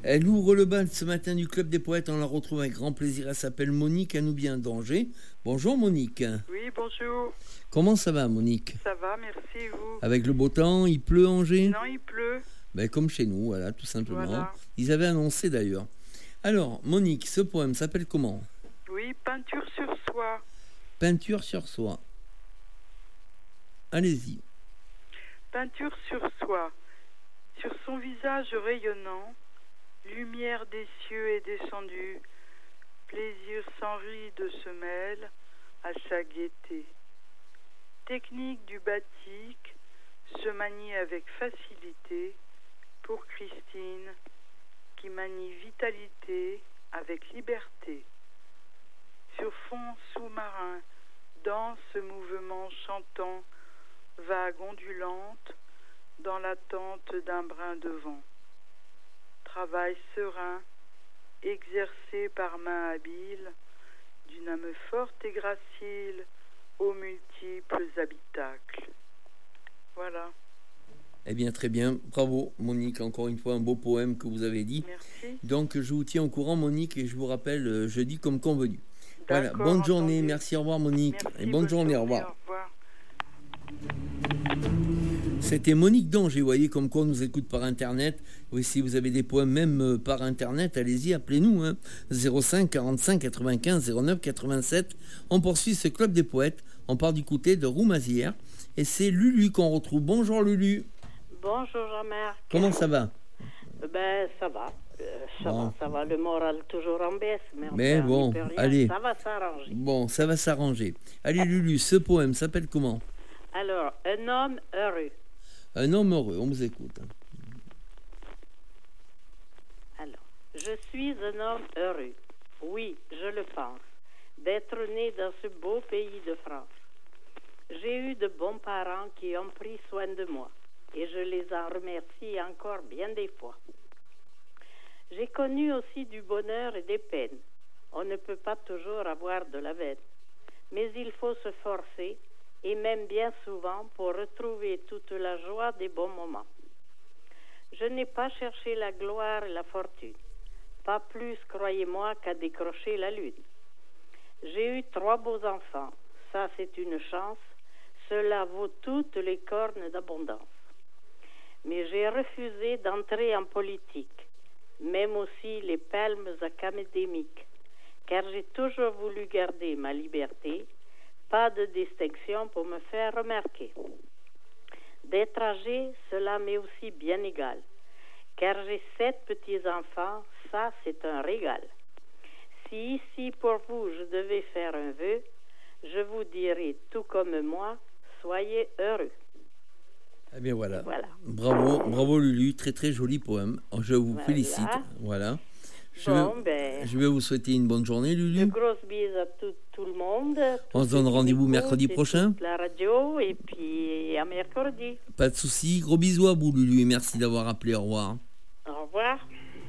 Elle ouvre le bal ce matin du Club des Poètes. On la retrouve avec grand plaisir. Elle s'appelle Monique Anoubien d'Angers. Bonjour Monique. Oui, bonjour. Comment ça va Monique? Ça va, merci, vous? Avec le beau temps, il pleut à Angers? Non, il pleut. Ben, comme chez nous, voilà, tout simplement. Voilà. Ils avaient annoncé d'ailleurs. Alors, Monique, ce poème s'appelle comment? Oui, peinture sur soie. Peinture sur soie. Allez-y. Peinture sur soie. Sur son visage rayonnant, lumière des cieux est descendue, plaisir sans ride se mêle à sa gaieté. Technique du batik se manie avec facilité pour Christine, qui manie vitalité avec liberté. Sur fond sous-marin, dans ce mouvement chantant, vague ondulante, dans l'attente d'un brin de vent. Travail serein, exercé par main habile, d'une âme forte et gracile aux multiples habitacles. Voilà. Eh bien, très bien. Bravo, Monique. Encore une fois, un beau poème que vous avez dit. Merci. Donc, je vous tiens au courant, Monique, et je vous rappelle jeudi comme convenu. Voilà. Bonne journée. Entendu. Merci. Au revoir, Monique. Merci, et bonne journée. Au revoir. Au revoir. C'était Monique d'Angers. Vous voyez comme quoi on nous écoute par Internet. Oui, si vous avez des poèmes même par Internet, allez-y, appelez-nous. 05 45 95 09 87. On poursuit ce Club des Poètes. On part du côté de Roumazières. Et c'est Lulu qu'on retrouve. Bonjour Lulu. Bonjour Jean-Marc. Comment ça va? Ben ça va. Ça va. Le moral toujours en baisse. Mais enfin, bon, rien. allez. Ça va s'arranger. Bon, ça va s'arranger. Allez Lulu, ce poème s'appelle comment? Alors, un homme heureux. Un homme heureux, on vous écoute. Alors, je suis un homme heureux. Oui, je le pense. D'être né dans ce beau pays de France. J'ai eu de bons parents qui ont pris soin de moi. Et je les en remercie encore bien des fois. J'ai connu aussi du bonheur et des peines. On ne peut pas toujours avoir de la veine. Mais il faut se forcer, et même bien souvent, pour retrouver toute la joie des bons moments. Je n'ai pas cherché la gloire et la fortune. Pas plus, croyez-moi, qu'à décrocher la lune. J'ai eu 3 beaux enfants. Ça, c'est une chance. Cela vaut toutes les cornes d'abondance. Mais j'ai refusé d'entrer en politique, même aussi les palmes académiques, car j'ai toujours voulu garder ma liberté, pas de distinction pour me faire remarquer. D'être âgé, cela m'est aussi bien égal, car j'ai 7 petits-enfants, ça c'est un régal. Si ici pour vous je devais faire un vœu, je vous dirais tout comme moi, soyez heureux. Eh bien voilà. Bravo Lulu, très très joli poème. Je vous félicite. Voilà. Je vais vous souhaiter une bonne journée Lulu. De grosses bises à tout le monde. On se donne rendez-vous mercredi prochain. La radio et puis à mercredi. Pas de souci. Gros bisous à vous Lulu et merci d'avoir appelé. Au revoir. Au revoir.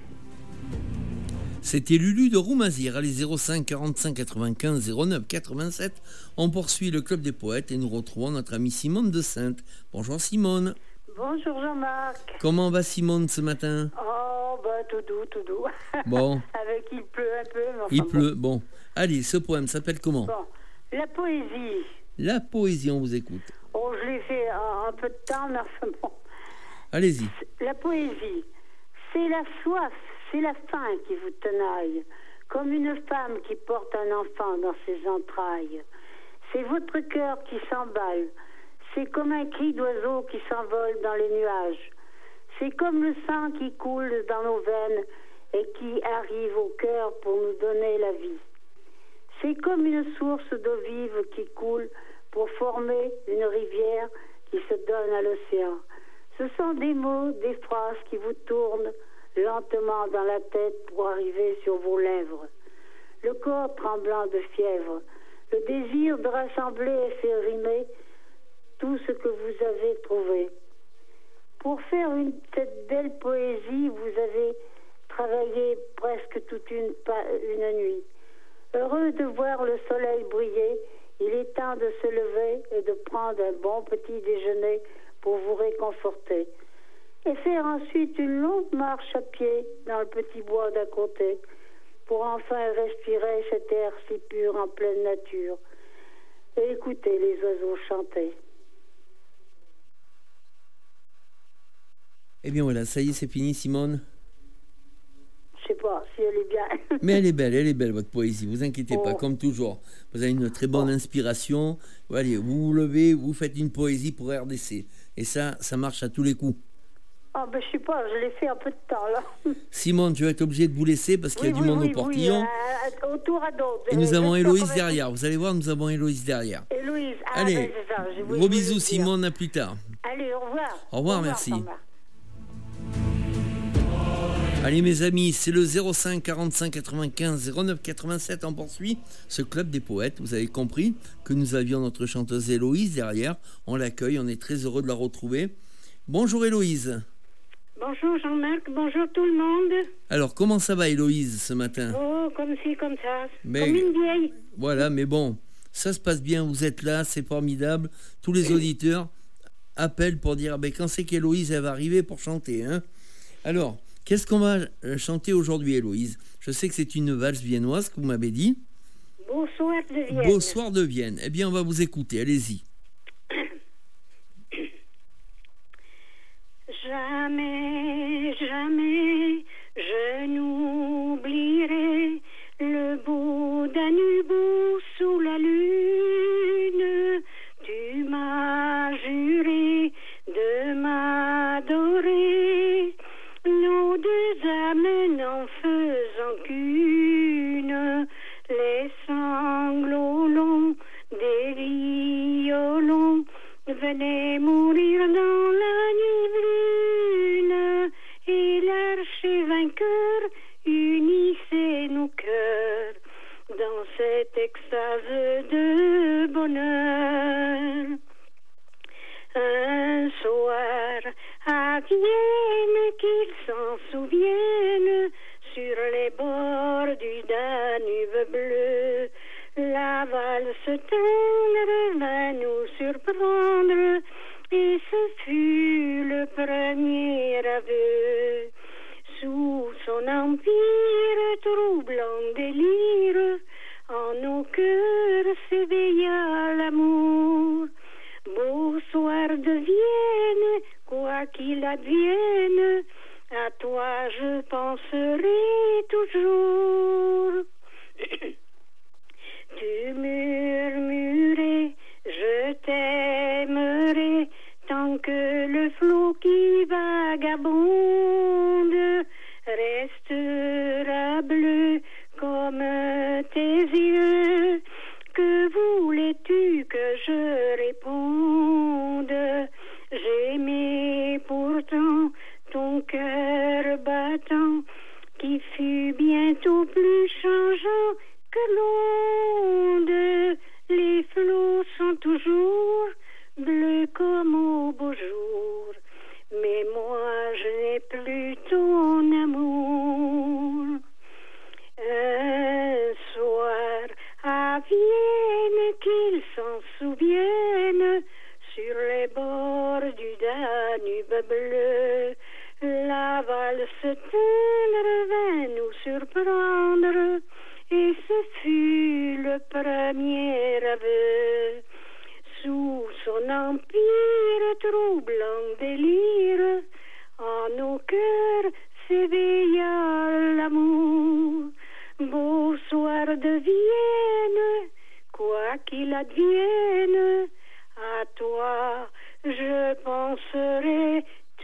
C'était Lulu de Roumazières, allez 05 45 95 09 87. On poursuit le Club des Poètes et nous retrouvons notre amie Simone de Sainte. Bonjour Simone. Bonjour Jean-Marc. Comment va Simone ce matin? Oh, bah tout doux. Bon. Avec il pleut un peu. Mais enfin, il pleut, bon. Allez, ce poème s'appelle comment? Bon, la poésie. La poésie, on vous écoute. Oh, je l'ai fait un peu de temps, mais enfin bon. Allez-y. La poésie, c'est la soif. C'est la faim qui vous tenaille, comme une femme qui porte un enfant dans ses entrailles. C'est votre cœur qui s'emballe, c'est comme un cri d'oiseau qui s'envole dans les nuages. C'est comme le sang qui coule dans nos veines et qui arrive au cœur pour nous donner la vie. C'est comme une source d'eau vive qui coule pour former une rivière qui se donne à l'océan. Ce sont des mots, des phrases qui vous tournent lentement dans la tête pour arriver sur vos lèvres. Le corps tremblant de fièvre, le désir de rassembler et faire rimer tout ce que vous avez trouvé. Pour faire cette belle poésie, vous avez travaillé presque toute une nuit. Heureux de voir le soleil briller, il est temps de se lever et de prendre un bon petit déjeuner pour vous réconforter. et faire ensuite une longue marche à pied dans le petit bois d'à côté, pour enfin respirer cet air si pur en pleine nature et écouter les oiseaux chanter. Eh bien voilà, ça y est, c'est fini, Simone. Je sais pas si elle est bien. Mais elle est belle votre poésie, vous inquiétez pas, comme toujours. Vous avez une très bonne inspiration. Allez, vous vous levez, vous faites une poésie pour RDC. Et ça marche à tous les coups. Ah ben je sais pas, je l'ai fait un peu de temps là. Simone, je vais être obligé de vous laisser parce qu'il y a du monde au portillon. Autour à d'autres. Et nous avons Héloïse derrière. Vous allez voir, nous avons Héloïse derrière. Héloïse, allez, ben c'est ça. Gros bisous Simone, à plus tard. Allez, au revoir. Au revoir, merci. Allez mes amis, c'est le 05 45 95 09 87, on poursuit ce club des poètes. Vous avez compris que nous avions notre chanteuse Héloïse derrière. On l'accueille, on est très heureux de la retrouver. Bonjour Héloïse. Bonjour Jean-Marc, bonjour tout le monde. Alors comment ça va Héloïse ce matin? Oh, comme ci, comme ça, mais, comme une vieille. Voilà, mais bon, ça se passe bien, vous êtes là, c'est formidable. Tous les auditeurs appellent pour dire quand c'est qu'Héloïse elle va arriver pour chanter. Hein. Alors, qu'est-ce qu'on va chanter aujourd'hui Héloïse? Je sais que c'est une valse viennoise que vous m'avez dit. Beau soir de Vienne. Beau soir de Vienne. Eh bien, on va vous écouter, allez-y. Jamais, jamais, je n'oublierai le beau Danube sous la lune. Tu m'as juré de m'adorer, nos deux âmes n'en faisant qu'une. Les sanglots longs des violons venaient mourir dans la nuit brune, et l'archer vainqueur unissait nos cœurs dans cet extase de bonheur. Un soir à Vienne, qu'ils s'en souviennent, sur les bords du Danube bleu, la valse tendre vint nous surprendre, et ce fut le premier aveu. Sous son empire, troublant délire, en nos cœurs s'éveilla l'amour. Beau soir de Vienne, quoi qu'il advienne, à toi je penserai toujours. Tu murmurais, je t'aimerai, tant que le flot qui vagabonde restera bleu comme tes yeux. Que voulais-tu que je réponde? J'aimais pourtant ton cœur battant, qui fut bientôt plus changeant que l'onde. Les flots sont toujours bleus comme au beau jour, mais moi je n'ai plus ton amour. Un soir à Vienne, qu'ils s'en souviennent, sur les bords du Danube bleu, la valse tendre vint nous surprendre, et ce fut le premier aveu. Sous son empire, troublant délire, en nos cœurs s'éveilla l'amour. Beau soir de Vienne, quoi qu'il advienne, à toi je penserai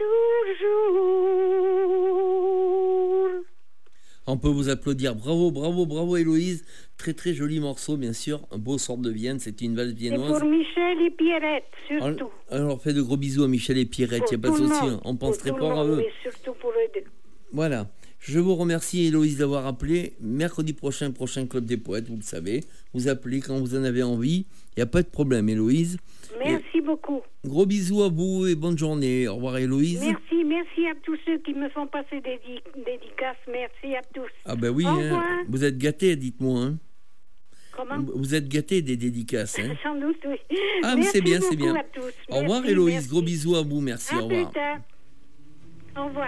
toujours. On peut vous applaudir. Bravo, bravo, bravo Héloïse. Très très joli morceau, bien sûr. Un beau sort de Vienne, c'est une valse viennoise. Et pour Michel et Pierrette, surtout. Alors, fait de gros bisous à Michel et Pierrette. Il n'y a pas de souci. On pense très fort à eux. Mais surtout pour eux deux. Voilà. Je vous remercie Héloïse d'avoir appelé. Mercredi prochain Club des Poètes, vous le savez. Vous appelez quand vous en avez envie. Il n'y a pas de problème Héloïse. Merci beaucoup. Gros bisous à vous et bonne journée. Au revoir Héloïse. Merci à tous ceux qui me font passer des dédicaces. Merci à tous. Ah ben oui, hein. Vous êtes gâtés, dites-moi. Hein. Comment? Vous êtes gâtés des dédicaces. Hein. Sans doute, oui. Ah mais c'est bien, c'est bien. À tous. Au revoir Héloïse, gros bisous à vous, merci, au revoir. Plus tard. Au revoir.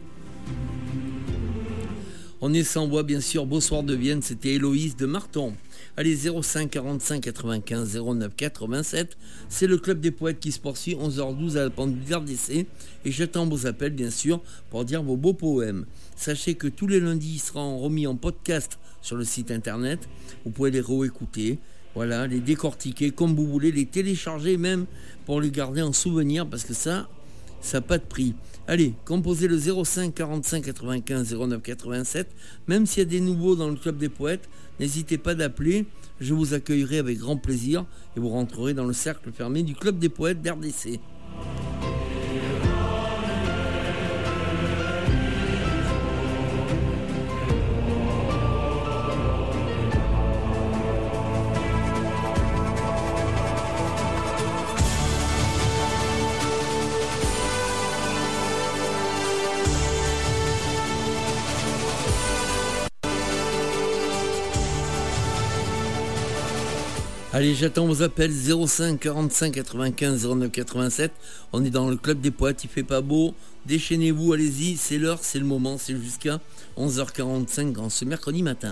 On est sans voix, bien sûr. Beau soir de Vienne, c'était Héloïse de Marton. Allez, 05 45 95 09 87. C'est le Club des Poètes qui se poursuit, 11h12 à la pendule d'RDC. Et j'attends vos appels, bien sûr, pour dire vos beaux poèmes. Sachez que tous les lundis, ils seront remis en podcast sur le site internet. Vous pouvez les réécouter, voilà, les décortiquer comme vous voulez, les télécharger même pour les garder en souvenir, parce que ça n'a pas de prix. Allez, composez le 05 45 95 09 87. Même s'il y a des nouveaux dans le Club des Poètes, n'hésitez pas d'appeler. Je vous accueillerai avec grand plaisir et vous rentrerez dans le cercle fermé du Club des Poètes d'RDC. Allez, j'attends vos appels 05 45 95 09 87. On est dans le Club des Poètes, il fait pas beau. Déchaînez-vous, allez-y, c'est l'heure, c'est le moment, c'est jusqu'à 11h45 en ce mercredi matin.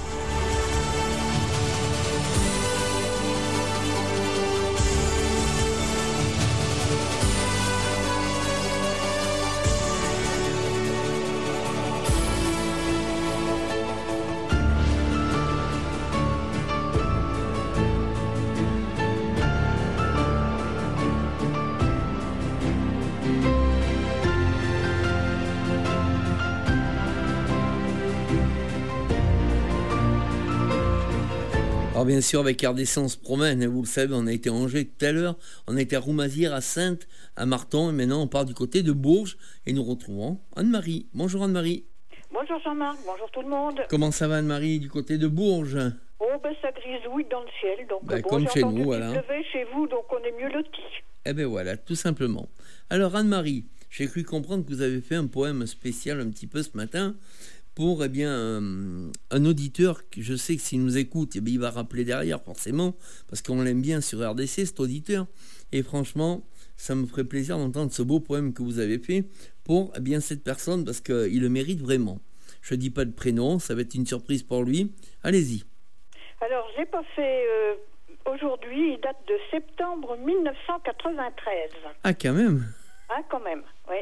Alors bien sûr, avec RDC, on se promène, vous le savez, on a été à Angers tout à l'heure, on a été à Roumazières, à Saintes, à Marton, et maintenant on part du côté de Bourges, et nous retrouvons Anne-Marie. Bonjour Anne-Marie. Bonjour Jean-Marc, bonjour tout le monde. Comment ça va Anne-Marie, du côté de Bourges? Oh ben ça grisouille dans le ciel, donc comme chez nous, voilà. Il pleuvait chez vous, donc on est mieux lotis. Eh bien voilà, tout simplement. Alors Anne-Marie, j'ai cru comprendre que vous avez fait un poème spécial un petit peu ce matin, pour un auditeur, que je sais que s'il nous écoute, il va rappeler derrière forcément, parce qu'on l'aime bien sur RDC, cet auditeur. Et franchement, ça me ferait plaisir d'entendre ce beau poème que vous avez fait pour cette personne, parce qu'il le mérite vraiment. Je ne dis pas de prénom, ça va être une surprise pour lui. Allez-y. Alors, je l'ai pas fait aujourd'hui, il date de septembre 1993. Ah, quand même. Ah, quand même, oui.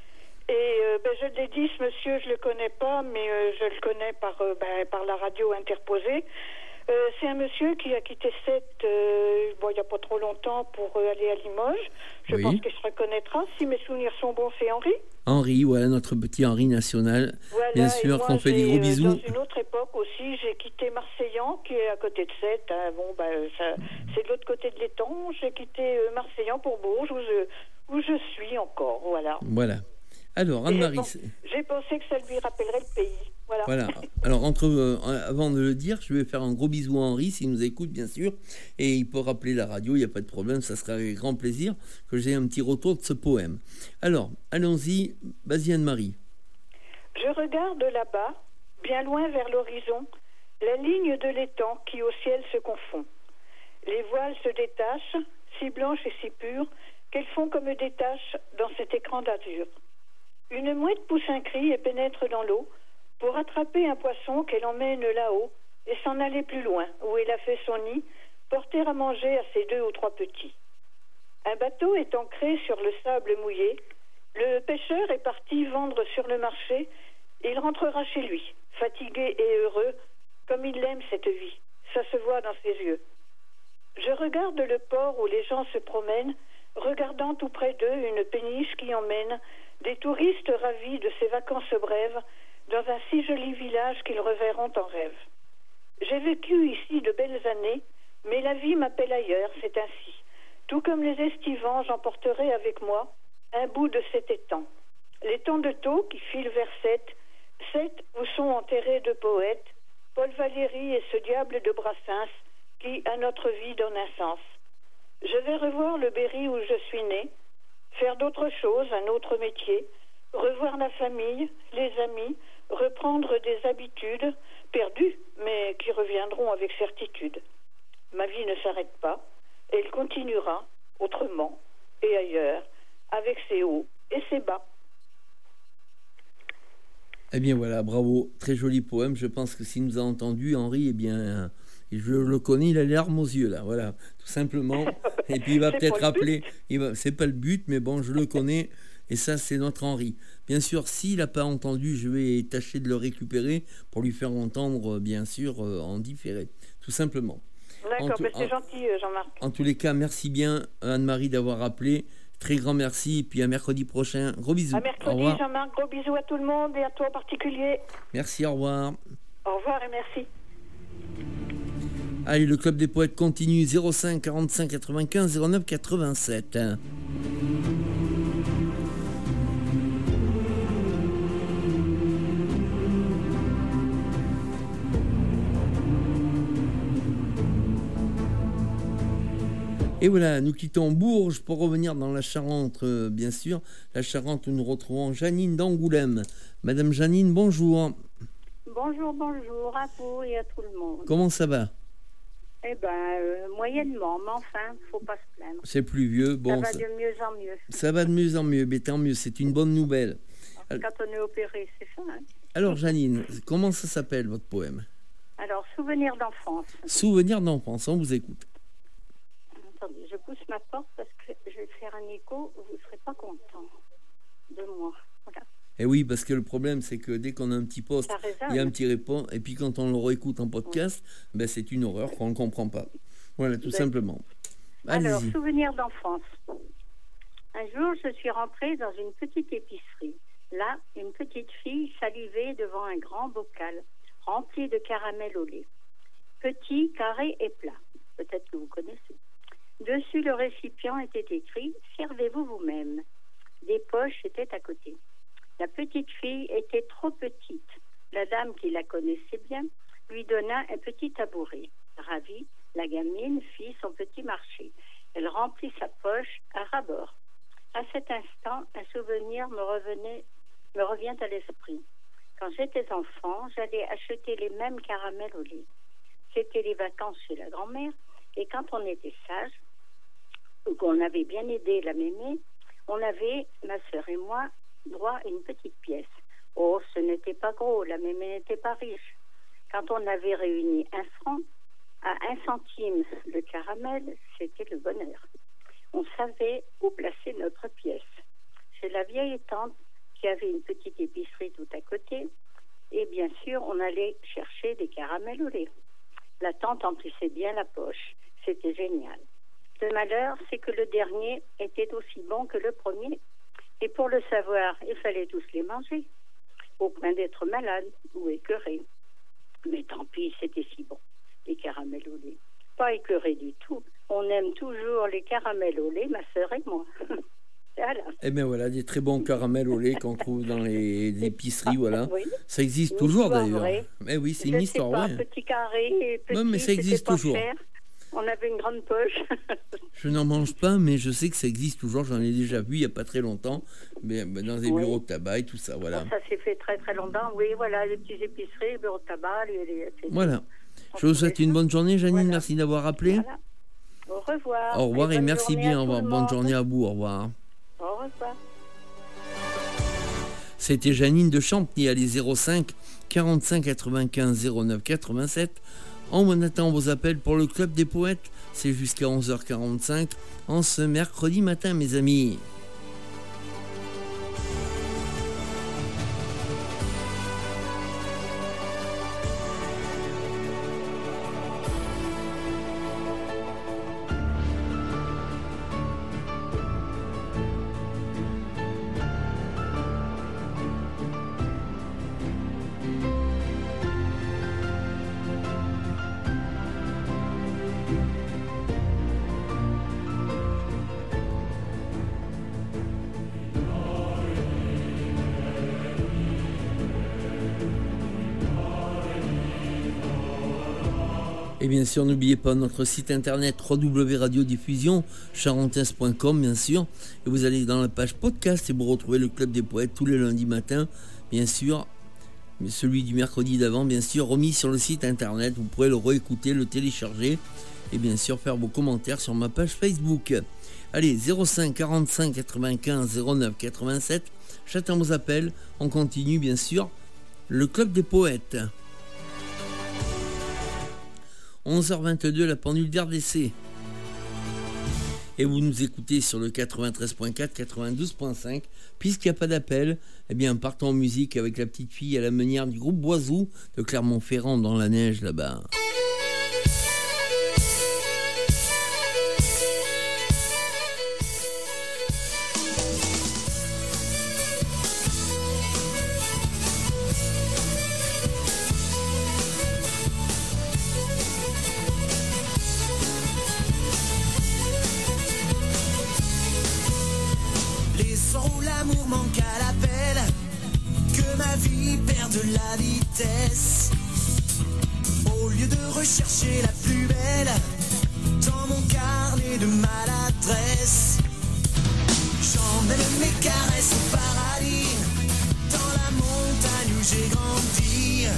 Et je l'ai dit, ce monsieur, je le connais pas, mais je le connais par la radio interposée. C'est un monsieur qui a quitté Sète il n'y a pas trop longtemps pour aller à Limoges. Je pense qu'il se reconnaîtra. Si mes souvenirs sont bons, c'est Henri. Henri, voilà, notre petit Henri national. Voilà, bien sûr, qu'on fait des gros bisous. Dans une autre époque aussi, j'ai quitté Marseillan, qui est à côté de Sète. C'est de l'autre côté de l'étang. J'ai quitté Marseillan pour Bourges, où je suis encore. Voilà. Alors, Anne-Marie... J'ai pensé que ça lui rappellerait le pays. Voilà. Alors, avant de le dire, je vais faire un gros bisou à Henri, s'il nous écoute, bien sûr. Et il peut rappeler la radio, il n'y a pas de problème. Ça sera avec grand plaisir que j'ai un petit retour de ce poème. Alors, allons-y. Vas-y, Anne-Marie. Je regarde là-bas, bien loin vers l'horizon, la ligne de l'étang qui au ciel se confond. Les voiles se détachent, si blanches et si pures, qu'elles font comme des taches dans cet écran d'azur. Une mouette pousse un cri et pénètre dans l'eau pour attraper un poisson qu'elle emmène là-haut et s'en aller plus loin, où elle a fait son nid, porter à manger à ses 2 ou 3 petits. Un bateau est ancré sur le sable mouillé. Le pêcheur est parti vendre sur le marché. Il rentrera chez lui, fatigué et heureux, comme il aime cette vie. Ça se voit dans ses yeux. Je regarde le port où les gens se promènent, regardant tout près d'eux une péniche qui emmène des touristes ravis de ces vacances brèves dans un si joli village qu'ils reverront en rêve. J'ai vécu ici de belles années, mais la vie m'appelle ailleurs, c'est ainsi. Tout comme les estivants, j'emporterai avec moi un bout de cet étang. L'étang de Thau qui file vers Sète où sont enterrés 2 poètes, Paul Valéry et ce diable de Brassens, qui à notre vie donne un sens. Je vais revoir le Berry où je suis né, faire d'autres choses, un autre métier, revoir la famille, les amis, reprendre des habitudes perdues, mais qui reviendront avec certitude. Ma vie ne s'arrête pas, elle continuera autrement et ailleurs, avec ses hauts et ses bas. Eh bien voilà, bravo, très joli poème. Je pense que s'il nous a entendu, Henri, eh bien, je le connais, il a les larmes aux yeux là, voilà, tout simplement. Et puis il va peut-être rappeler, c'est pas le but, mais bon, je le connais. Et ça, c'est notre Henri. Bien sûr, s'il n'a pas entendu, je vais tâcher de le récupérer pour lui faire entendre, bien sûr, en différé, tout simplement. D'accord, c'est gentil, Jean-Marc. En tous les cas, merci bien, Anne-Marie, d'avoir appelé. Très grand merci, et puis à mercredi prochain. Gros bisous. À mercredi, Jean-Marc. Gros bisous à tout le monde et à toi en particulier. Merci, au revoir. Au revoir et merci. Allez, le Club des Poètes continue. 05 45 95 09 87. Et voilà, nous quittons Bourges pour revenir dans la Charente, bien sûr. La Charente, nous retrouvons Janine d'Angoulême. Madame Janine, bonjour. Bonjour à vous et à tout le monde. Comment ça va? Eh bien, moyennement, mais enfin, faut pas se plaindre. C'est pluvieux. Bon, ça va de mieux en mieux. Ça va de mieux en mieux, mais tant mieux, c'est une bonne nouvelle. Quand on est opéré, c'est ça. Hein. Alors Janine, comment ça s'appelle votre poème? Alors, Souvenir d'enfance. Souvenir d'enfance, on vous écoute. Attendez, je pousse ma porte parce que je vais faire un écho, vous ne serez pas content de moi. Voilà. Et oui, parce que le problème, c'est que dès qu'on a un petit poste, il y a un petit répond, et puis quand on le réécoute en podcast, ben, c'est une horreur qu'on ne comprend pas. Voilà, tout simplement. Allez-y. Alors, Souvenir d'enfance. Un jour, je suis rentrée dans une petite épicerie. Là, une petite fille salivait devant un grand bocal rempli de caramel au lait. Petit, carré et plat. Peut-être que vous connaissez. Dessus le récipient était écrit « Servez-vous vous-même ». Des poches étaient à côté. La petite fille était trop petite. La dame qui la connaissait bien lui donna un petit tabouret. Ravie, la gamine fit son petit marché. Elle remplit sa poche à ras-bord. À cet instant, un souvenir me revient à l'esprit. Quand j'étais enfant, j'allais acheter les mêmes caramels au lait. C'était les vacances chez la grand-mère, et quand on était sage, ou qu'on avait bien aidé la mémé, on avait, ma sœur et moi, droit à une petite pièce. Oh, ce n'était pas gros, la mémé n'était pas riche. Quand on avait réuni 1 franc, à 1 centime le caramel, c'était le bonheur. On savait où placer notre pièce. Chez la vieille tante, qui avait une petite épicerie tout à côté, et bien sûr, on allait chercher des caramels au lait. La tante emplissait bien la poche. C'était génial. Le malheur, c'est que le dernier était aussi bon que le premier. Et pour le savoir, il fallait tous les manger, au point d'être malade ou écœuré. Mais tant pis, c'était si bon, les caramels au lait. Pas écœuré du tout. On aime toujours les caramels au lait, ma sœur et moi. Voilà. Eh bien voilà, des très bons caramels au lait qu'on trouve dans les épiceries, voilà. Oui. Ça existe une toujours d'ailleurs. Vraie. Mais oui, c'est une histoire vraie. Petit carré, petit, non, mais ça existe toujours. Cher. On avait une grande poche. Je n'en mange pas, mais je sais que ça existe toujours. J'en ai déjà vu il n'y a pas très longtemps, mais dans des bureaux de tabac et tout ça, voilà. Bon, ça s'est fait très très longtemps, oui, voilà, les petites épiceries, les bureaux de tabac, voilà. Je vous souhaite une bonne journée, Janine, voilà. Merci d'avoir appelé. Voilà. Au revoir. Au revoir et merci bien, au revoir. Bonne journée à vous, au revoir. Au revoir. C'était Janine de Champny, allez 05 45 95 09 87. On attend vos appels pour le Club des Poètes. C'est jusqu'à 11h45 en ce mercredi matin, mes amis. Et bien sûr, n'oubliez pas notre site internet www.radiodiffusion-charentaise.com, bien sûr. Et vous allez dans la page podcast et vous retrouvez le Club des Poètes tous les lundis matins, bien sûr. Mais celui du mercredi d'avant, bien sûr, remis sur le site internet. Vous pourrez le réécouter, le télécharger et bien sûr faire vos commentaires sur ma page Facebook. Allez, 05 45 95 09 87. J'attends vos appels. On continue, bien sûr. le Club des Poètes. 11h22, la pendule d'RDC. Et vous nous écoutez sur le 93.4, 92.5. Puisqu'il n'y a pas d'appel, eh bien, partons en musique avec la petite fille à la meunière du groupe Boisou de Clermont-Ferrand dans la neige là-bas. L'amour manque à l'appel, que ma vie perde la vitesse. Au lieu de rechercher la plus belle dans mon carnet de maladresse, j'emmène mes caresses au paradis, dans la montagne où j'ai grandi.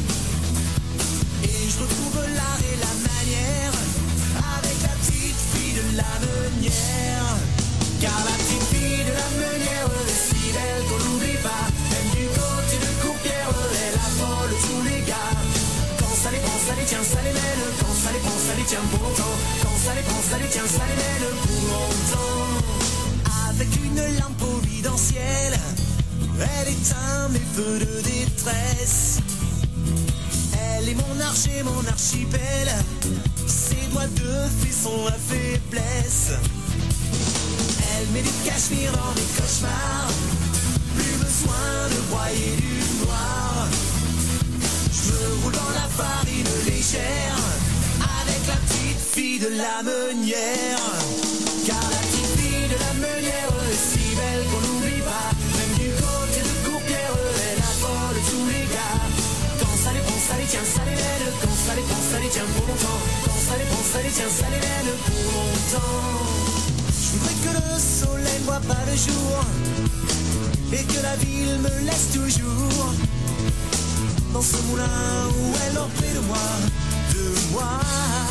Et je retrouve l'art et la manière avec la petite fille de la meunière. Car la petite fille de la meunière est si belle qu'on l'oublie pas. Même du côté de Courpierre, elle affole tous les gars. Quand ça les prend, ça les tient, ça les mène. Quand ça les prend, ça les tient pour longtemps. Quand ça les prend, ça les tient, ça les mène pour longtemps. Avec une lampe providentielle, elle éteint mes feux de détresse. Elle est mon arche et mon archipel. Ses doigts de fée sont la faiblesse. Elle met du cachemire dans mes cauchemars. Plus besoin de broyer du noir. Je me roule dans la farine légère avec la petite fille de la meunière. Car la petite fille de la meunière est si belle qu'on l'oublie pas. Même du côté de Courpierre, elle affole tous les gars. Quand ça les prend, ça les tient, ça les mène. Quand ça les prend, ça les tient pour longtemps. Quand ça les prend, ça les tient, ça les mène pour longtemps. Je voudrais que le soleil ne voit pas le jour et que la ville me laisse toujours dans ce moulin où elle est près de moi, de moi.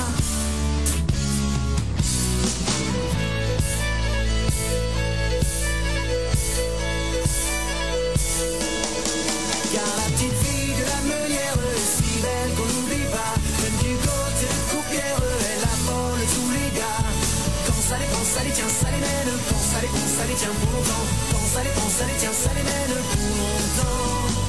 Car la petite fille de la meunière est si belle qu'on n'oublie pas. Même du côté de Courpierre, elle affole tous les gars. Quand ça les prend, ça les tient, ça les mène. Quand ça les prend, ça les tient pour longtemps. Quand ça les prend, ça les tient, ça les mène pour longtemps.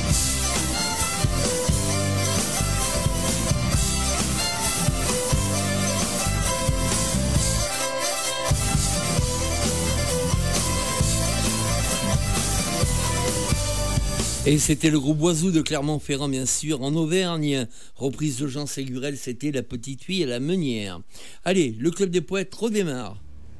Et c'était le groupe Boisou de Clermont-Ferrand, bien sûr, en Auvergne. Reprise de Jean Ségurel, c'était La Petite Fille à la Meunière. Allez, le Club des Poètes redémarre.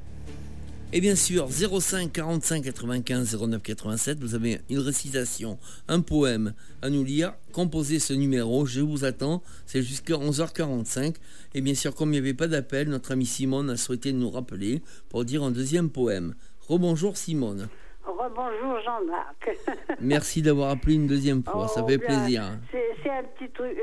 Et bien sûr, 05 45 95 09 87, vous avez une récitation, un poème à nous lire. Composez ce numéro, je vous attends, c'est jusqu'à 11h45. Et bien sûr, comme il n'y avait pas d'appel, notre ami Simone a souhaité nous rappeler pour dire un deuxième poème. Rebonjour Simone. Rebonjour Jean-Marc. Merci d'avoir appelé une deuxième fois, ça fait plaisir. C'est un petit truc,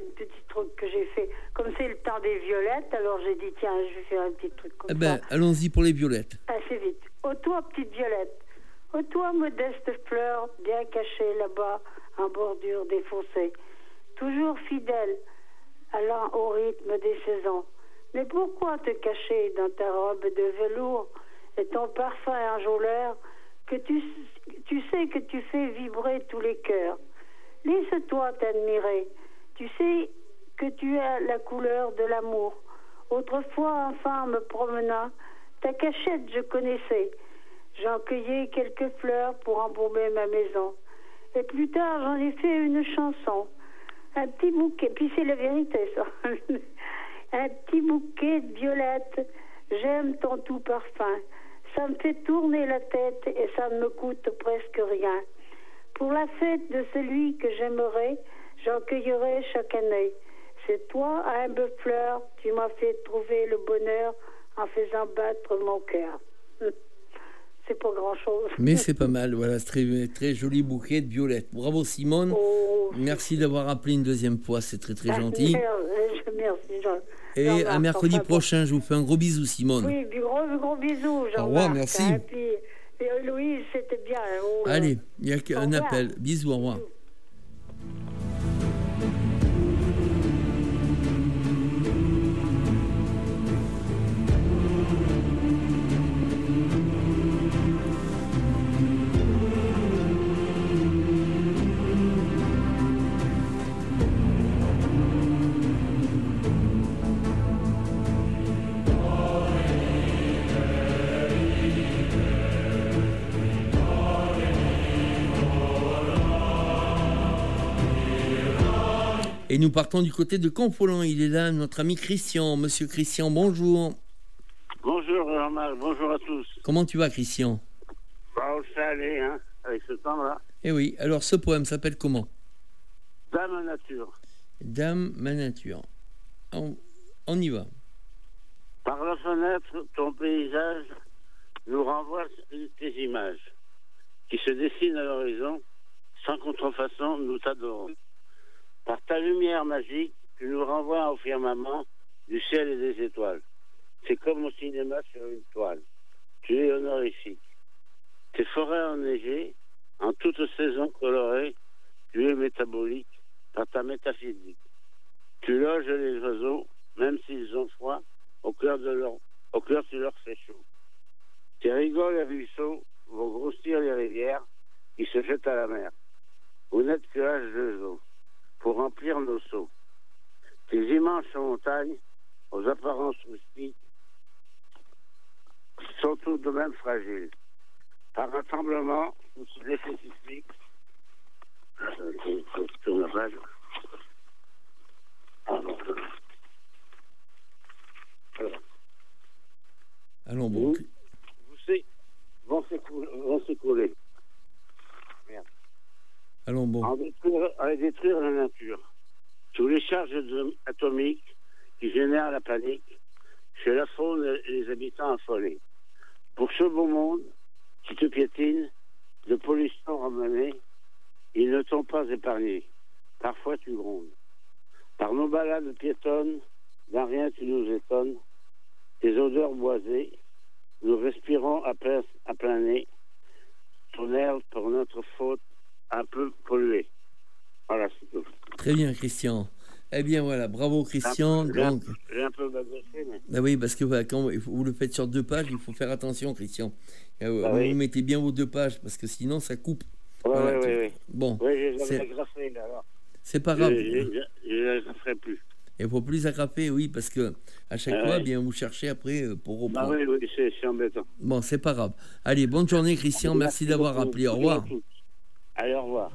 que j'ai fait. Comme c'est le temps des violettes, alors j'ai dit tiens, je vais faire un petit truc comme ça. Allons-y pour les violettes. Assez vite. Ô toi, petite violette, ô toi, modeste fleur, bien cachée là-bas, en bordure défaussée, toujours fidèle, allant au rythme des saisons. Mais pourquoi te cacher dans ta robe de velours et ton parfum enjôleur, que tu sais que tu fais vibrer tous les cœurs. Laisse-toi t'admirer. Tu sais que tu as la couleur de l'amour. Autrefois, enfant, me promenant, ta cachette je connaissais. J'en cueillais quelques fleurs pour embaumer ma maison. Et plus tard, j'en ai fait une chanson. Un petit bouquet, puis c'est la vérité, ça. Un petit bouquet de violettes. J'aime ton tout parfum. Ça me fait tourner la tête et ça ne me coûte presque rien. Pour la fête de celui que j'aimerais, j'en cueillerai chaque année. C'est toi, humble fleur, tu m'as fait trouver le bonheur en faisant battre mon cœur. C'est pas grand-chose. Mais c'est pas mal, voilà, très, très joli bouquet de violettes. Bravo Simone, merci d'avoir appelé une deuxième fois, c'est très très gentil. Merci Jean. Et à mercredi prochain, je vous fais un gros bisou Simone. Oui, gros bisous Jean. Au revoir, merci. Et puis, Louise, c'était bien. Allez, il n'y a qu'un appel. Bisous, au revoir. Et nous partons du côté de Confolens. Il est là, notre ami Christian. Monsieur Christian, bonjour. Bonjour Jean-Marc, bonjour à tous. Comment tu vas, Christian? On le fait aller, hein, avec ce temps-là. Eh oui, alors ce poème s'appelle comment? Dame nature. Dame ma nature. On y va. Par la fenêtre, ton paysage nous renvoie tes images qui se dessinent à l'horizon. Sans contrefaçon, nous t'adorons. Par ta lumière magique, tu nous renvoies au firmament du ciel et des étoiles. C'est comme au cinéma sur une toile. Tu es honorifique. Tes forêts enneigées, en toute saison colorée, tu es métabolique par ta métaphysique. Tu loges les oiseaux, même s'ils ont froid, au cœur tu leur fais chaud. Tes rigoles et ruisseaux vont grossir les rivières qui se jettent à la mer. Vous n'êtes que H2O pour remplir nos seaux. Tes immenses montagnes, aux apparences rustiques, sont tout de même fragiles. Par un tremblement, ou sous l'effet sismique, sur la page. Allons, bon. Vont s'écouler. Merde. Allons, bon. À détruire la nature. Sous les charges atomiques qui génèrent la panique, chez la faune et les habitants affolés. Pour ce beau monde qui te piétine, de pollution ramenée, ils ne t'ont pas épargné. Parfois tu grondes. Par nos balades piétonnes, d'un rien tu nous étonnes. Tes odeurs boisées, nous respirons à plein nez. Ton air, pour notre faute, un peu pollué. Voilà, c'est tout. Très bien, Christian. Eh bien, voilà, bravo, Christian. J'ai un peu bagossé, mais... Ah oui, parce que voilà, quand vous le faites sur 2 pages, il faut faire attention, Christian. Vous mettez bien vos 2 pages, parce que sinon, ça coupe. Oui. Bon. Oui, je les ai agrafés, là, alors. C'est pas grave. Je les agraferai plus. Il ne faut plus agraffer, oui, parce que à chaque fois, bien, vous cherchez après pour reprendre. Oui, c'est embêtant. Bon, c'est pas grave. Allez, bonne journée, Christian. Merci d'avoir appelé. Au revoir. Allez, au revoir.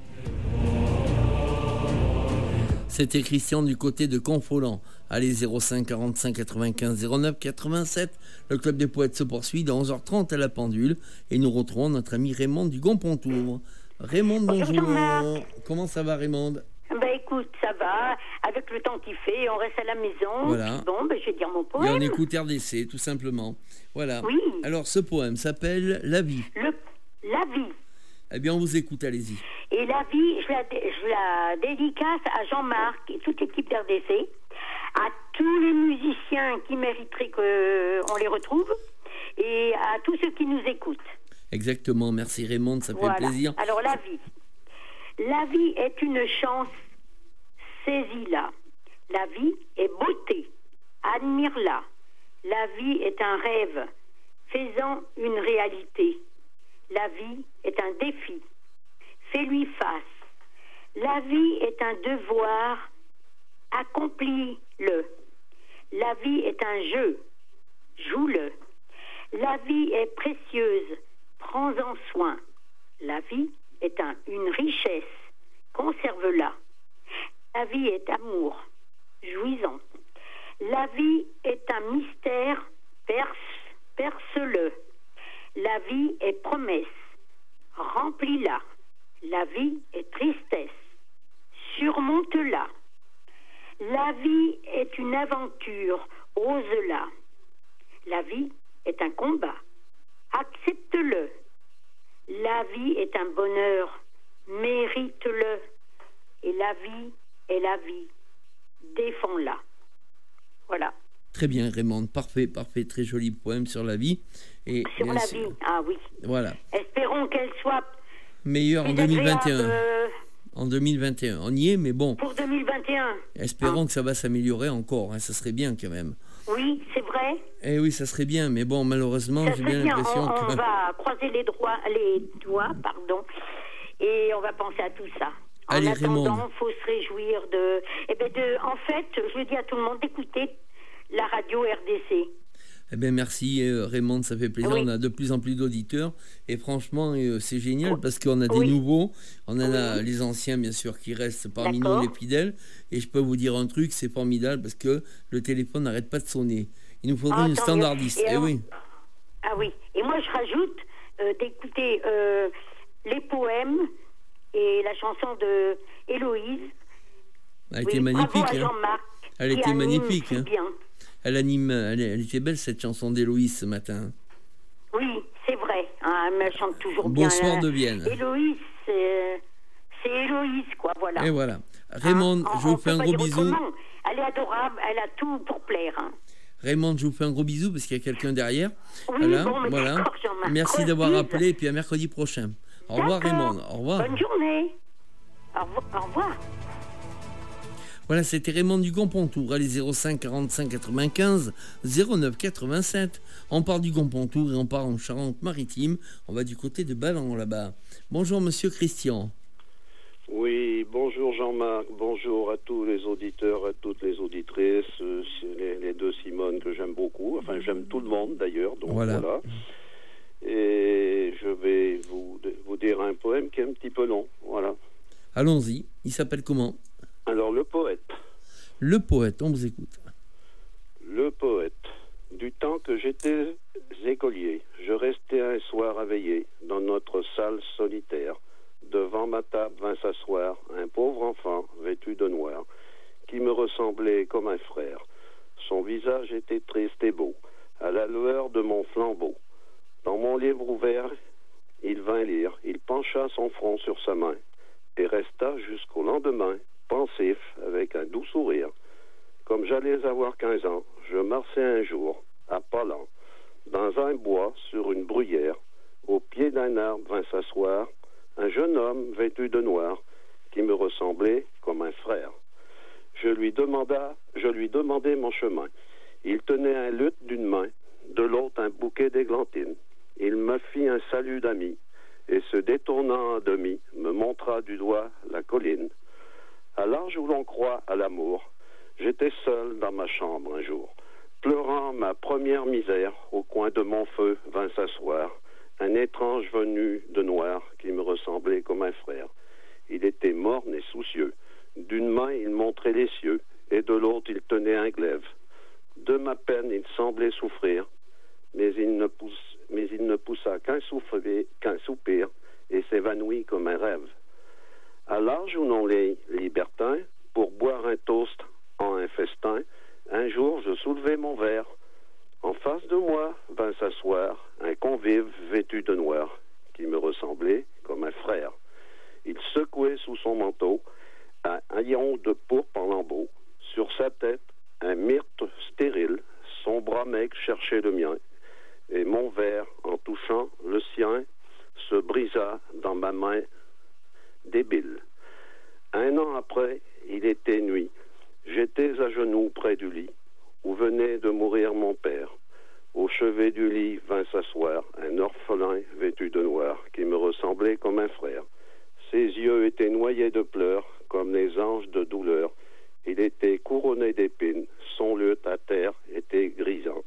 C'était Christian du côté de Confolens. Allez, 05 45 95 09 87. Le Club des Poètes se poursuit dans 11h30 à la pendule. Et nous retrouvons notre ami Raymond du Gonpontour. Raymond, bonjour. Comment ça va, Raymond? Écoute, ça va. Avec le temps qu'il fait, on reste à la maison. Voilà. Bon, je vais dire mon poème. Et on écoute RDC, tout simplement. Voilà. Oui. Alors, ce poème s'appelle La vie. La vie. Eh bien, on vous écoute, allez-y. Et la vie, je la dédicace à Jean-Marc et toute l'équipe d'RDC, à tous les musiciens qui mériteraient qu'on les retrouve, et à tous ceux qui nous écoutent. Exactement, merci Raymond, ça fait plaisir. Alors, la vie. La vie est une chance, saisis-la. La vie est beauté, admire-la. La vie est un rêve, fais-en une réalité. La vie est un défi, fais-lui face. La vie est un devoir, accomplis-le. La vie est un jeu, joue-le. La vie est précieuse, prends-en soin. La vie est une richesse, conserve-la. La vie est amour, jouis-en. La vie est un mystère, perce-le. La vie est promesse, remplis-la. La vie est tristesse, surmonte-la. La vie est une aventure, ose-la. La vie est un combat, accepte-le. La vie est un bonheur, mérite-le. Et la vie est la vie, défends-la. Voilà. Très bien, Raymond, parfait, très joli poème sur la vie. Et sur la vie, ah oui. Voilà. Espérons qu'elle soit meilleure en 2021. En 2021, on y est, mais bon. Pour 2021. Espérons que ça va s'améliorer encore, hein, ça serait bien quand même. Oui, c'est vrai. Eh oui, ça serait bien, mais bon, malheureusement, j'ai bien l'impression on va croiser les doigts, et on va penser à tout ça. Allez, en attendant, Raymond. Il faut se réjouir en fait, je dis à tout le monde d'écouter la radio RDC. Eh bien, merci Raymond, ça fait plaisir. Oui. On a de plus en plus d'auditeurs et franchement, c'est génial parce qu'on a des nouveaux, on en a les anciens bien sûr qui restent parmi nous les fidèles. Et je peux vous dire un truc, c'est formidable parce que le téléphone n'arrête pas de sonner. Il nous faudrait une standardiste. Et oui. Ah oui. Et moi, je rajoute d'écouter les poèmes et la chanson de Héloïse. Elle était magnifique. Bravo à Jean-Marc. Elle était magnifique. Si bien. Elle était belle cette chanson d'Héloïse ce matin. Oui, c'est vrai. Hein, elle me chante toujours bien. Bonsoir de Vienne. Héloïse, c'est Héloïse, quoi, voilà. Et voilà. Raymond, je vous fais un gros bisou. Elle est adorable, elle a tout pour plaire. Hein. Raymond, je vous fais un gros bisou parce qu'il y a quelqu'un derrière. Oui, voilà. Merci d'avoir appelé et puis à mercredi prochain. Au revoir Raymond. Au revoir. Bonne journée. Au revoir. Voilà, c'était Raymond du Gompontour. Allez, 05 45 95 09 87. On part du Gompontour et on part en Charente-Maritime. On va du côté de Ballan là-bas. Bonjour Monsieur Christian. Oui, bonjour Jean-Marc, bonjour à tous les auditeurs, à toutes les auditrices, les deux Simone que j'aime beaucoup, enfin j'aime tout le monde d'ailleurs, donc voilà. Et je vais vous dire un poème qui est un petit peu long, voilà. Allons-y, il s'appelle comment ? Alors le poète. Le poète, on vous écoute. Le poète. Du temps que j'étais écolier, je restais un soir à veiller dans notre salle solitaire. Devant ma table vint s'asseoir un pauvre enfant vêtu de noir, qui me ressemblait comme un frère. Son visage était triste et beau, à la lueur de mon flambeau. Dans mon livre ouvert, il vint lire, il pencha son front sur sa main, et resta jusqu'au lendemain, pensif, avec un doux sourire. Comme j'allais avoir 15 ans, je marchais un jour, à pas lents, dans un bois, sur une bruyère. Au pied d'un arbre vint s'asseoir un jeune homme vêtu de noir, qui me ressemblait comme un frère. Je lui demandai mon chemin. Il tenait un luth d'une main, de l'autre un bouquet d'églantines. Il me fit un salut d'ami, et se détournant à demi, me montra du doigt la colline. À l'âge où l'on croit à l'amour, j'étais seul dans ma chambre un jour, pleurant ma première misère. Au coin de mon feu vint s'asseoir un étrange venu de noir qui me ressemblait comme un frère. Il était morne et soucieux. D'une main, il montrait les cieux, et de l'autre, il tenait un glaive. De ma peine, il semblait souffrir, mais il ne poussa qu'un soupir, et s'évanouit comme un rêve. À l'âge où l'on est libertin, pour boire un toast en un festin, un jour, je soulevai mon verre. En face de moi vint s'asseoir un convive vêtu de noir, qui me ressemblait comme un frère. Il secouait sous son manteau un haillon de pourpre en lambeaux. Sur sa tête, un myrte stérile. Son bras maigre cherchait le mien. Et mon verre, en touchant le sien, se brisa dans ma main débile. Un an après, il était nuit. J'étais à genoux près du lit, où venait de mourir mon père. Au chevet du lit vint s'asseoir un orphelin vêtu de noir, qui me ressemblait comme un frère. Ses yeux étaient noyés de pleurs, comme les anges de douleur. Il était couronné d'épines, son luth à terre était gisant.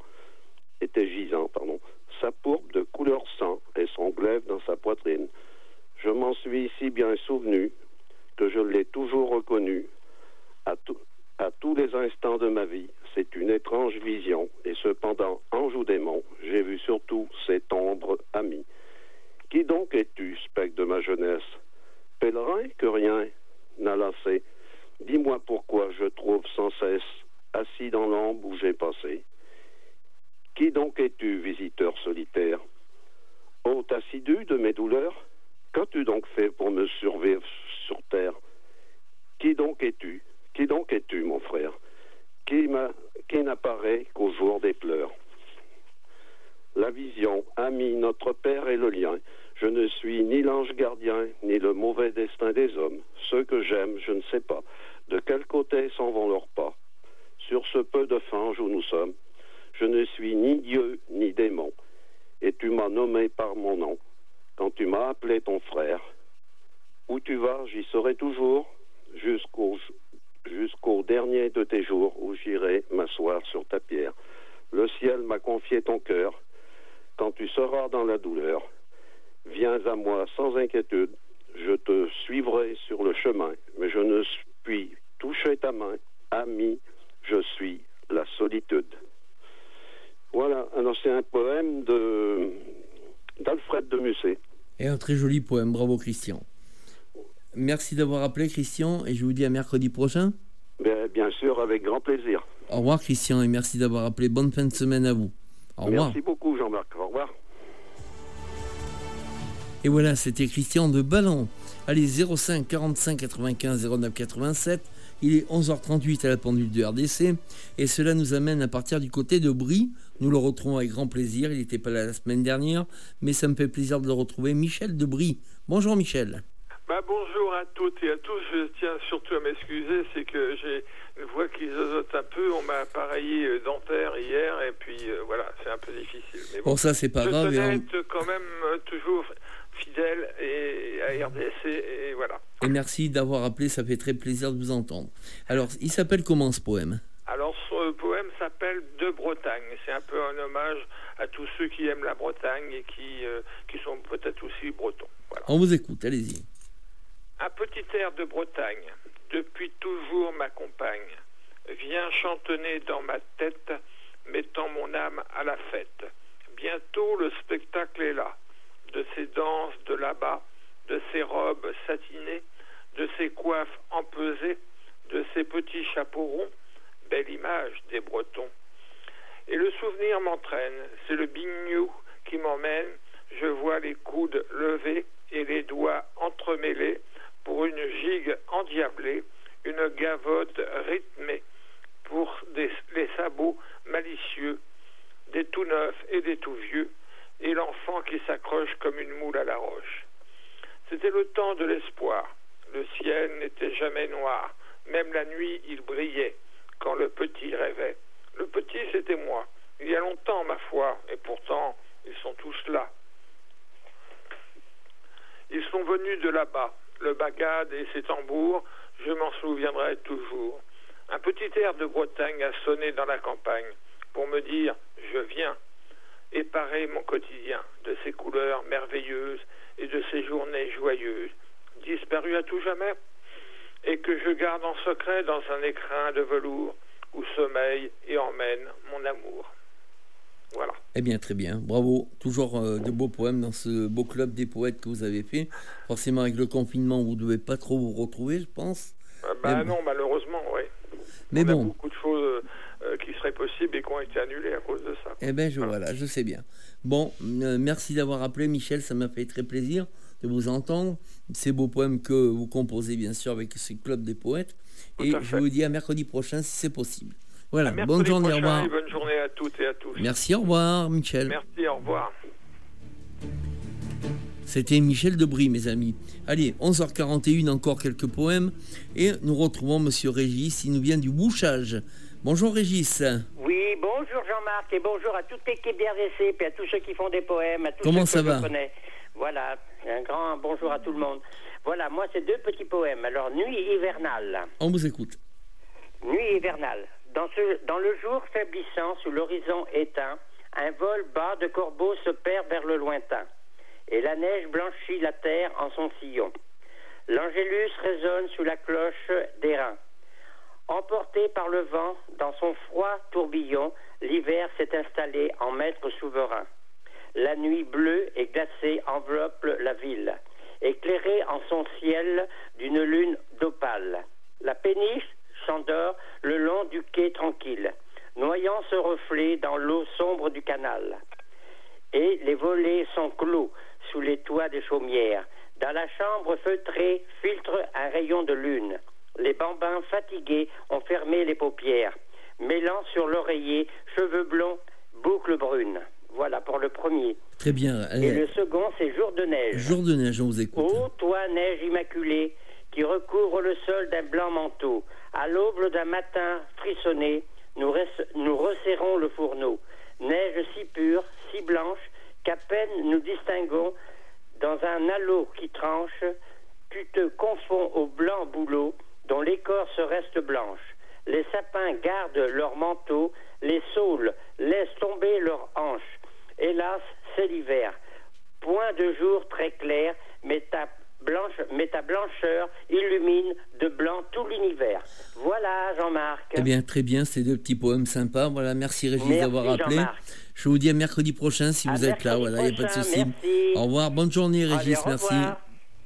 Sa pourpre de couleur sang et son glaive dans sa poitrine. Je m'en suis si bien souvenu que je l'ai toujours reconnu. À tous les instants de ma vie, c'est une étrange vision, et cependant, ange ou démon, j'ai vu surtout cet ombre ami. Qui donc es-tu, spectre de ma jeunesse? Pèlerin que rien n'a lassé, dis-moi pourquoi je trouve sans cesse assis dans l'ombre où j'ai passé. Qui donc es-tu, visiteur solitaire? Hôte assidu de mes douleurs, qu'as-tu donc fait pour me survivre sur terre? Qui donc es-tu? Qui donc es-tu, mon frère? Qui n'apparaît qu'au jour des pleurs? La vision, ami, notre Père est le lien. Je ne suis ni l'ange gardien, ni le mauvais destin des hommes. Ceux que j'aime, je ne sais pas de quel côté s'en vont leurs pas. Sur ce peu de fange où nous sommes, je ne suis ni Dieu, ni démon. Et tu m'as nommé par mon nom. Quand tu m'as appelé ton frère, où tu vas, j'y serai toujours, jusqu'au dernier de tes jours, où j'irai m'asseoir sur ta pierre. Le ciel m'a confié ton cœur. Quand tu seras dans la douleur, viens à moi sans inquiétude. Je te suivrai sur le chemin, mais je ne puis toucher ta main. Ami, je suis la solitude. Voilà, alors c'est un poème d'Alfred de Musset. Et un très joli poème, bravo Christian. Merci d'avoir appelé Christian et je vous dis à mercredi prochain. Bien sûr, avec grand plaisir. Au revoir Christian et merci d'avoir appelé. Bonne fin de semaine à vous. Au revoir. Merci beaucoup Jean-Marc, au revoir. Et voilà, c'était Christian de Ballon. Allez, 05 45 95 09 87. Il est 11h38 à la pendule de RDC. Et cela nous amène à partir du côté de Brie. Nous le retrouvons avec grand plaisir. Il n'était pas là la semaine dernière, mais ça me fait plaisir de le retrouver. Michel de Brie. Bonjour Michel. Bonjour à toutes et à tous. Je tiens surtout à m'excuser, c'est que j'ai une voix qui zozote un peu. On m'a appareillé dentaire hier et puis voilà, c'est un peu difficile. Mais bon, ça c'est pas grave. Je tenais à être quand même toujours fidèle à RDC et voilà. Et merci d'avoir appelé, ça fait très plaisir de vous entendre. Alors, il s'appelle comment ce poème ? Alors, ce poème s'appelle De Bretagne. C'est un peu un hommage à tous ceux qui aiment la Bretagne et qui sont peut-être aussi bretons. Voilà. On vous écoute, allez-y. Un petit air de Bretagne, depuis toujours m'accompagne, vient chantonner dans ma tête, mettant mon âme à la fête. Bientôt le spectacle est là, de ces danses de là-bas, de ces robes satinées, de ces coiffes empesées, de ces petits chapeaux ronds, belle image des Bretons. Et le souvenir m'entraîne, c'est le bignou qui m'emmène, je vois les coudes levés et les doigts entremêlés, pour une gigue endiablée, une gavotte rythmée, pour les sabots malicieux, des tout neufs et des tout vieux, et l'enfant qui s'accroche comme une moule à la roche. C'était le temps de l'espoir. Le ciel n'était jamais noir. Même la nuit, il brillait, quand le petit rêvait. Le petit, c'était moi. Il y a longtemps, ma foi, et pourtant, ils sont tous là. Ils sont venus de là-bas. Le bagade et ses tambours, je m'en souviendrai toujours. Un petit air de Bretagne a sonné dans la campagne pour me dire « je viens » et parer mon quotidien de ses couleurs merveilleuses et de ses journées joyeuses, disparues à tout jamais, et que je garde en secret dans un écrin de velours où sommeille et emmène mon amour. Voilà. Eh bien, très bien. Bravo. Toujours de beaux poèmes dans ce beau club des poètes que vous avez fait. Forcément, avec le confinement, vous ne devez pas trop vous retrouver, je pense. Non, malheureusement, oui. Mais on a beaucoup de choses qui seraient possibles et qui ont été annulées à cause de ça. Eh bien, voilà, je sais bien. Bon, merci d'avoir appelé, Michel. Ça m'a fait très plaisir de vous entendre. Ces beaux poèmes que vous composez, bien sûr, avec ce club des poètes. Et je vous dis à mercredi prochain, si c'est possible. Voilà, bonne journée, au revoir. Bonne journée à toutes et à tous. Merci, au revoir, Michel. Merci, au revoir. C'était Michel de Brie, mes amis. Allez, 11h41, encore quelques poèmes. Et nous retrouvons Monsieur Régis, il nous vient du Bouchage. Bonjour Régis. Oui, bonjour Jean-Marc et bonjour à toute l'équipe d'RDC et à tous ceux qui font des poèmes, à tous Comment ceux ça que va? je connais. Voilà, un grand bonjour à tout le monde. Voilà, moi c'est 2 petits poèmes. Alors, Nuit hivernale. On vous écoute. Nuit hivernale. Dans le jour faiblissant, sous l'horizon éteint, un vol bas de corbeaux se perd vers le lointain, et la neige blanchit la terre en son sillon. L'angélus résonne sous la cloche d'airain. Emporté par le vent, dans son froid tourbillon, l'hiver s'est installé en maître souverain. La nuit bleue et glacée enveloppe la ville, éclairée en son ciel d'une lune d'opale. La péniche s'endort le long du quai tranquille, noyant ce reflet dans l'eau sombre du canal. Et les volets sont clos sous les toits des chaumières. Dans la chambre feutrée filtre un rayon de lune. Les bambins fatigués ont fermé les paupières, mêlant sur l'oreiller cheveux blonds, boucles brunes. Voilà pour le premier. Très bien. Et le second, c'est Jour de neige. Jour de neige, on vous écoute. Ô toi, neige immaculée, qui recouvre le sol d'un blanc manteau, à l'aube d'un matin frissonné, nous resserrons le fourneau. Neige si pure, si blanche, qu'à peine nous distinguons dans un halo qui tranche, tu te confonds au blanc bouleau, dont l'écorce reste blanche. Les sapins gardent leur manteau, Les saules laissent tomber leurs hanches. Hélas, c'est l'hiver. Point de jour très clair, mais ta blancheur illumine de blanc tout l'univers. Voilà, Jean-Marc. Eh bien, très bien, c'est deux petits poèmes sympas. Voilà, merci Régis d'avoir appelé. Jean-Marc. Je vous dis à mercredi prochain si vous êtes là. Voilà, il n'y a pas de souci. Merci. Au revoir, bonne journée Régis, Allez, merci. revoir.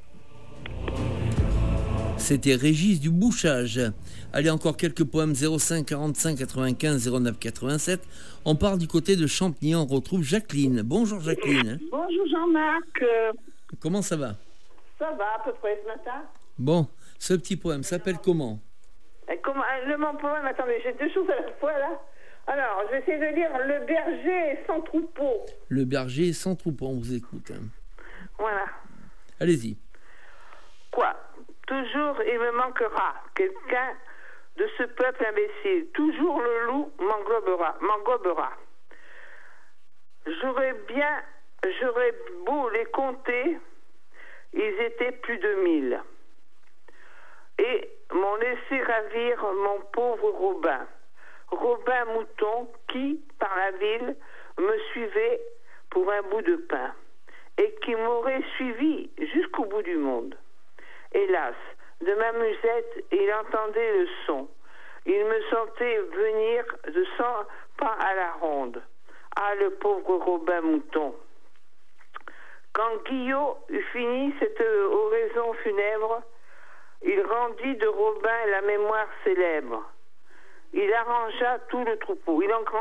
C'était Régis du Bouchage. Allez, encore quelques poèmes 05 45 95 09 87. On part du côté de Champigny, on retrouve Jacqueline. Bonjour Jacqueline. Bonjour Jean-Marc. Comment ça va? Ça va à peu près ce matin. Bon, ce petit poème s'appelle comment? Mon poème, attendez, j'ai deux choses à la fois là. Alors, je vais essayer de lire Le berger sans troupeau. Le berger sans troupeau, on vous écoute. Hein. Voilà. Allez-y. Quoi? Toujours il me manquera quelqu'un de ce peuple imbécile. Toujours le loup m'engobera. J'aurais beau les compter, ils étaient plus de 1000. Et m'ont laissé ravir mon pauvre Robin Mouton, qui, par la ville, me suivait pour un bout de pain, et qui m'aurait suivi jusqu'au bout du monde. Hélas, de ma musette, il entendait le son. Il me sentait venir de 100 pas à la ronde. Ah, le pauvre Robin Mouton. Quand Guillot eut fini cette oraison funèbre, il rendit de Robin la mémoire célèbre. Il engrangea tout le troupeau,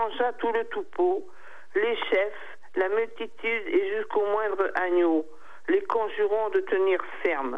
les chefs, la multitude et jusqu'au moindre agneau, les conjurant de tenir ferme.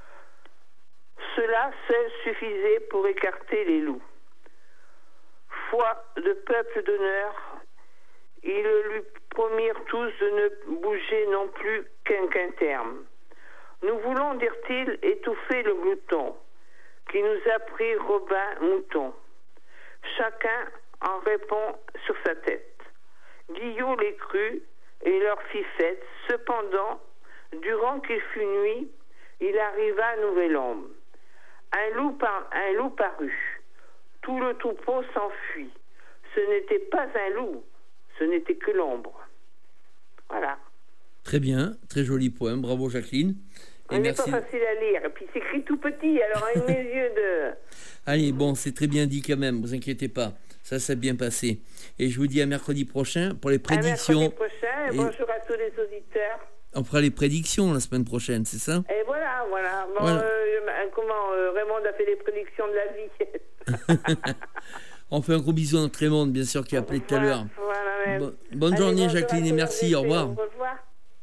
Cela seul suffisait pour écarter les loups. Foi de peuple d'honneur, ils lui promirent tous de ne bouger non plus qu'un terme. Nous voulons, dirent-ils, étouffer le glouton, qui nous a pris Robin Mouton. Chacun en répond sur sa tête. Guillot les crut et leur fit fête. Cependant, durant qu'il fut nuit, il arriva un nouvel homme. Un loup parut. Tout le troupeau s'enfuit. Ce n'était pas un loup, ce n'était que l'ombre. Voilà. Très bien, très joli poème, bravo Jacqueline. Il n'est pas facile à lire, et puis c'est écrit tout petit, alors à mes yeux de... Allez, bon, c'est très bien dit quand même, vous inquiétez pas, ça s'est bien passé. Et je vous dis à mercredi prochain pour les prédictions. À mercredi prochain, et bonjour à tous les auditeurs. On fera les prédictions la semaine prochaine, c'est ça? Et voilà. Bon, voilà. Raymond a fait les prédictions de la vie. On fait un gros bisou à notre Raymond, bien sûr, qui a appelé tout à l'heure. Voilà, bonne journée Jacqueline et merci, au revoir. Au revoir.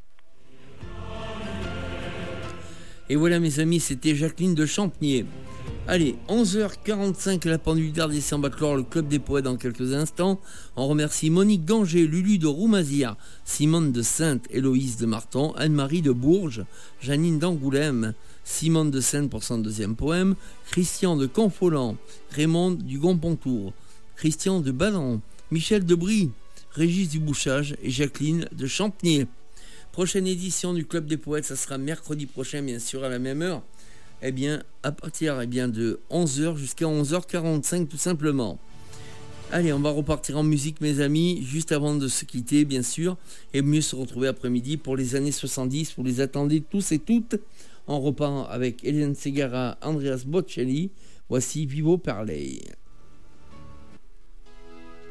Et voilà mes amis, c'était Jacqueline de Champigny. Allez, 11h45, la pendule d'Ardisson Baclor, le club des poètes dans quelques instants. On remercie Monique Ganger, Lulu de Roumazières, Simone de Sainte, Héloïse de Marton, Anne-Marie de Bourges, Janine d'Angoulême, Simone de Sainte pour son deuxième poème, Christian de Confolent, Raymond du Gonpontour, Christian de Ballon, Michel de Brie, Régis du Bouchage et Jacqueline de Champigny. Prochaine édition du Club des Poètes, ça sera mercredi prochain, bien sûr, à la même heure. Eh bien, à partir de 11h jusqu'à 11h45, tout simplement. Allez, on va repartir en musique, mes amis, juste avant de se quitter, bien sûr, et mieux se retrouver après-midi pour les années 70. Vous les attendez tous et toutes. On repart avec Hélène Ségara, Andreas Bocelli. Voici Vivo per lei.